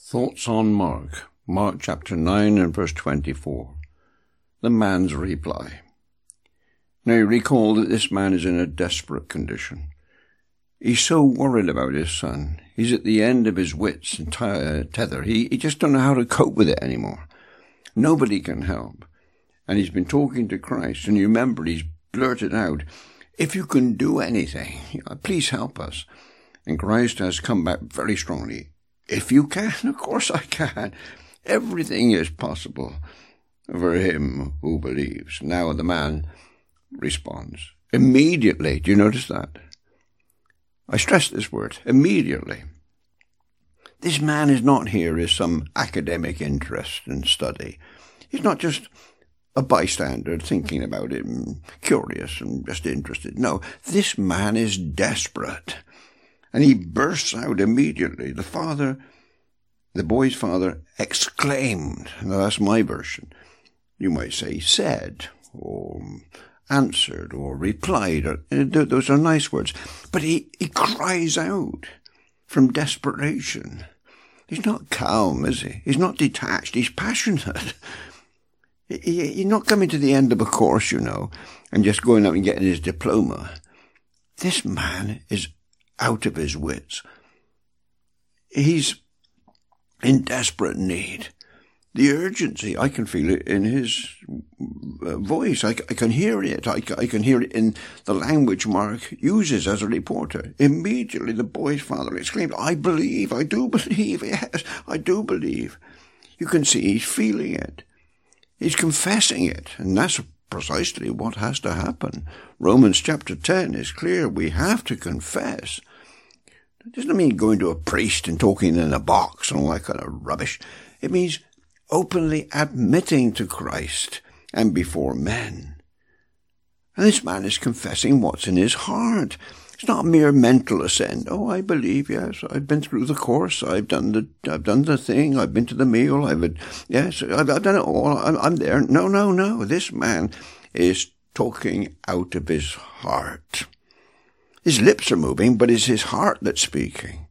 Thoughts on Mark. Mark chapter 9 and verse 24. The man's reply. Now you recall that this man is in a desperate condition. He's so worried about his son. He's at the end of his wits and tether. He just don't know how to cope with it anymore. Nobody can help. And he's been talking to Christ, and you remember he's blurted out, "If you can do anything, please help us." And Christ has come back very strongly. "If you can, of course I can. Everything is possible for him who believes." Now the man responds. Immediately. Do you notice that? I stress this word, immediately. This man is not here as some academic interest and study. He's not just a bystander thinking about it and curious and just interested. No, this man is desperate. And he bursts out immediately. The boy's father, exclaimed. Now that's my version. You might say said, or answered, or replied. Those are nice words. But he cries out from desperation. He's not calm, is he? He's not detached. He's passionate. He's not coming to the end of a course, and just going up and getting his diploma. This man is out of his wits. He's in desperate need. The urgency, I can feel it in his voice. I can hear it. I can hear it in the language Mark uses as a reporter. Immediately the boy's father exclaimed, "I believe, I do believe, yes, I do believe." You can see he's feeling it. He's confessing it, and that's precisely what has to happen. Romans chapter 10 is clear. We have to confess. It doesn't mean going to a priest and talking in a box and all that kind of rubbish. It means openly admitting to Christ and before men. And this man is confessing what's in his heart. It's not a mere mental assent. "Oh, I believe, yes, I've been through the course, I've done the thing, I've been to the meal, I've done it all, I'm there." No. This man is talking out of his heart. His lips are moving, but it's his heart that's speaking.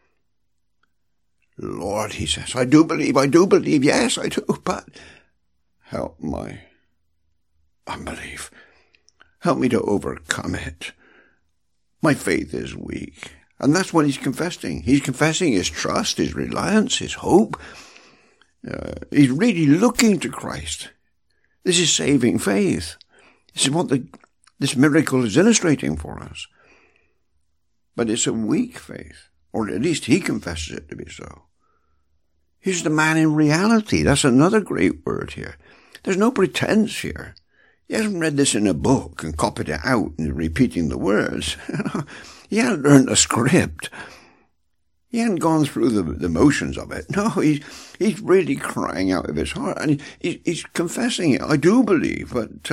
"Lord," he says, I do believe, yes, I do, but help my unbelief. Help me to overcome it. My faith is weak." And that's what he's confessing. He's confessing his trust, his reliance, his hope. He's really looking to Christ. This is saving faith. This is what this miracle is illustrating for us. But it's a weak faith, or at least he confesses it to be so. Here's the man in reality. That's another great word here. There's no pretense here. He hasn't read this in a book and copied it out and repeating the words. He hadn't learned a script. He hadn't gone through the motions of it. No, he's really crying out of his heart, and he's confessing it. "I do believe, but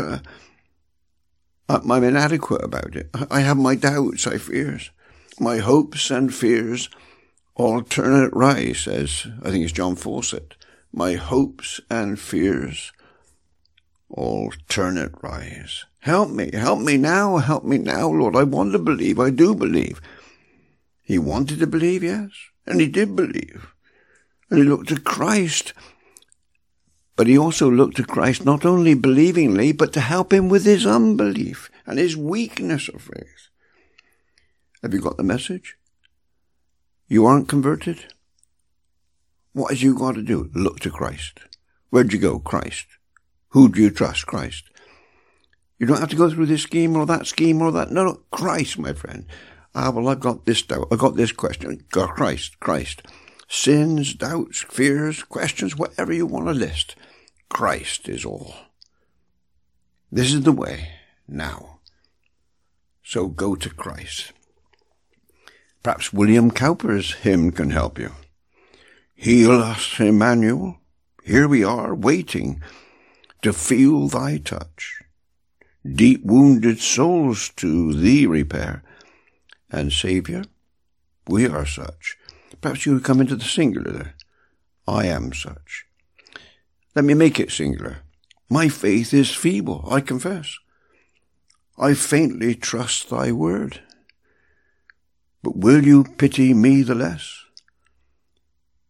I'm inadequate about it. I have my doubts, I fears. My hopes and fears alternate rise," says, I think it's John Fawcett. "My hopes and fears alternate rise. Help me now, Lord. I want to believe, I do believe." He wanted to believe, yes, and he did believe. And he looked to Christ. But he also looked to Christ not only believingly, but to help him with his unbelief and his weakness of faith. Have you got the message? You aren't converted? What have you got to do? Look to Christ. Where'd you go? Christ. Who do you trust? Christ. You don't have to go through this scheme or that scheme or that. No, Christ, my friend. I've got this doubt. I've got this question. Christ. Sins, doubts, fears, questions, whatever you want to list. Christ is all. This is the way now. So go to Christ. Perhaps William Cowper's hymn can help you. "Heal us, Emmanuel. Here we are, waiting to feel thy touch. Deep wounded souls to thee repair. And Saviour, we are such." Perhaps you would come into the singular there. "I am such." Let me make it singular. "My faith is feeble, I confess. I faintly trust thy word. But will you pity me the less?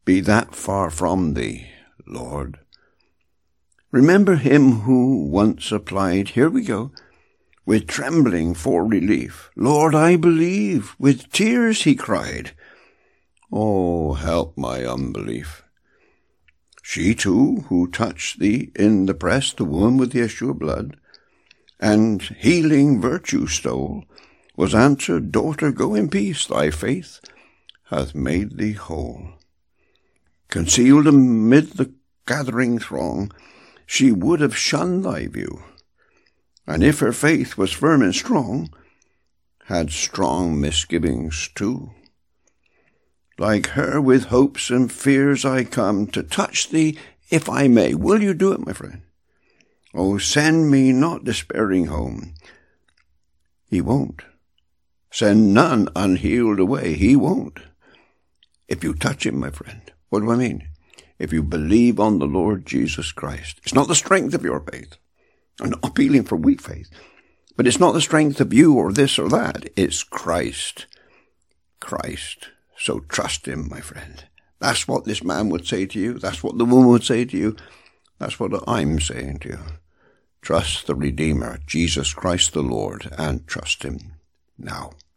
be that far from thee, Lord. Remember him who once applied, here we go, with trembling for relief. Lord, I believe, with tears he cried. Oh, help my unbelief. She too, who touched thee in the breast, the woman with the issue of blood, and healing virtue stole, was answered, Daughter, go in peace, thy faith hath made thee whole. Concealed amid the gathering throng, she would have shunned thy view, and if her faith was firm and strong, had strong misgivings too. Like her with hopes and fears I come to touch thee, if I may. Will you do it, my friend? Oh, send me not despairing home. He won't. Send none unhealed away. He won't. If you touch him, my friend. What do I mean? If you believe on the Lord Jesus Christ. It's not the strength of your faith. I'm not appealing for weak faith. But it's not the strength of you or this or that. It's Christ. Christ. So trust him, my friend. That's what this man would say to you. That's what the woman would say to you. That's what I'm saying to you. Trust the Redeemer, Jesus Christ the Lord, and trust him now.